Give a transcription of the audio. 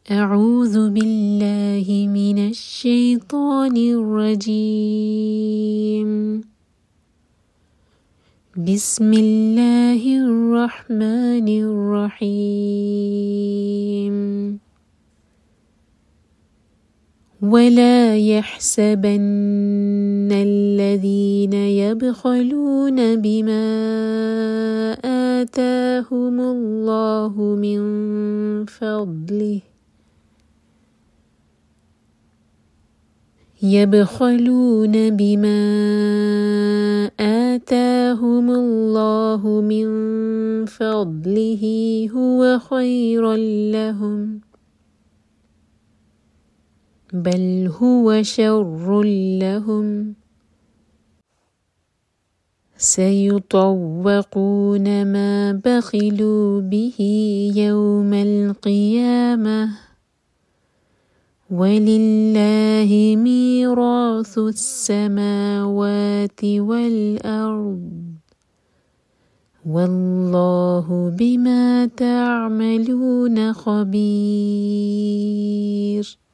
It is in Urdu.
أعوذ بالله من الشيطان الرجيم. بسم الله الرحمن الرحيم. ولا يحسبن الذين يبخلون بما آتاهم الله من فضله يبخلون بما آتاهم الله من فضله هو خيرا لهم بل هو شر لهم سيطوقون ما بخلوا به يوم القيامة ولله ميراث السماوات والأرض والله بما تعملون خبير.